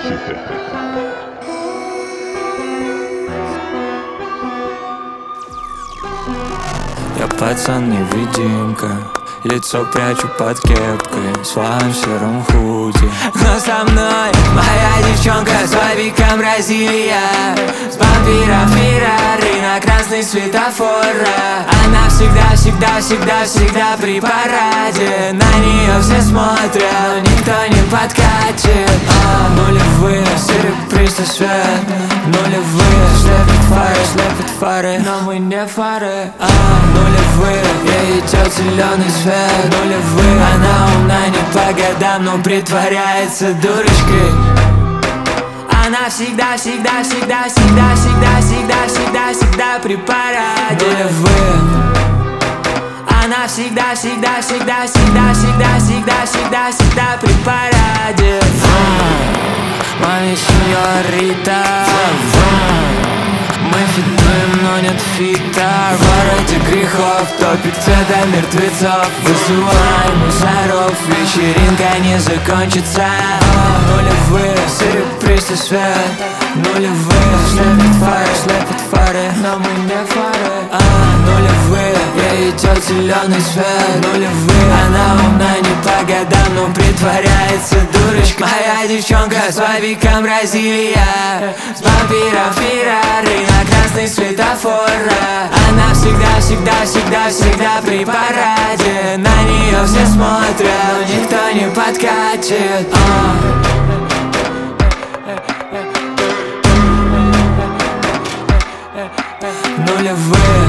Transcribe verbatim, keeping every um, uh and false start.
Я пацан-невидимка, лицо прячу под кепкой, в своем сером худи. Но со мной моя девчонка с вайбиком Бразилия, с бампиром Феррари на красный светофор. Она всегда, всегда, всегда, всегда при параде. На нее все смотрят, но никто не подкатит. а, Нулевые, серебристый свет, нулевые, слепят фары, слепят фары, но мы не фары. а, Нулевые, ей идет зеленый свет, нулевые. Она умна не по годам, но притворяется дурочкой. Она всегда, всегда, всегда, всегда, всегда, всегда, всегда, всегда при параде. Нулевые. Она всегда, всегда, всегда, всегда, всегда, всегда, всегда, всегда при параде. Мами, сеньорита, мы фитуем, но нет фита. В городе грехов топит цвета мертвецов. Вызываем мусоров, вечеринка не закончится. Нулевые, серебристый свет, нулевые, слепят фары, слепят фары, но мы не фары. а, Нулевые, ей идет зеленый свет, нулевые. Она умна не по годам, но притворяется дурочкой. Моя девчонка с вайбиком Бразилия, с бампиром Феррари на красный светофор. Она всегда, всегда, всегда, всегда при параде. На нее все смотрят, но никто не подкатит. а. Нулевые.